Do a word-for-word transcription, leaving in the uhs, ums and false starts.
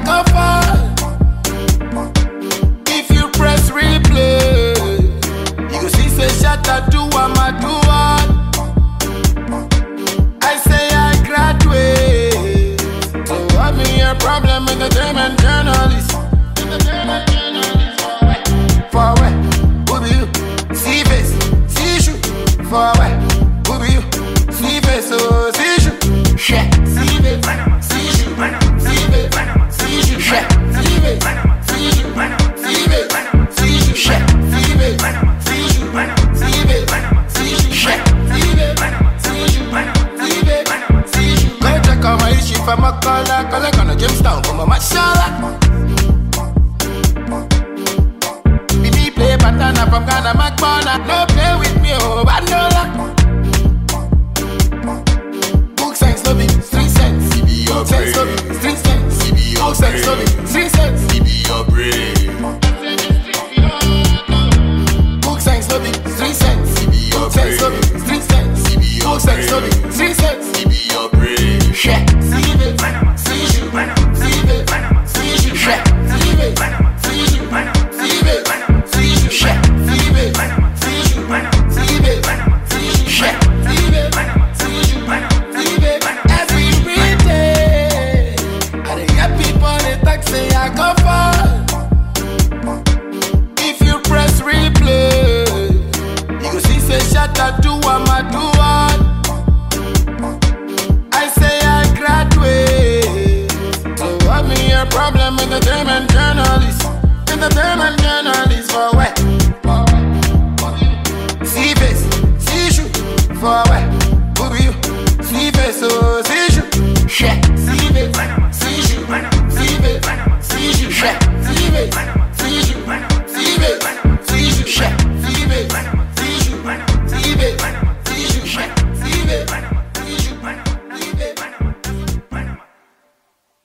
like a fall. If you press replay, you go see say shut up do what I do all. I say I graduate, so what me your problem? Entertainment journalist. Entertainment journalist. For where? Who be you? See face, see shoe. For where? Who be you? See face, oh see shoe. Yeah, see face, see shoe. See face, see shoe. Yeah, see face, see shoe. See face, see shoe. Yeah, see face, see shoe. See face, see shoe. Yeah, see face, see shoe. See face, see shoe. Go check out my issue from a color, color gonna Jamestown from a mashallah. Be me play pattern from Ghana, McBonna. No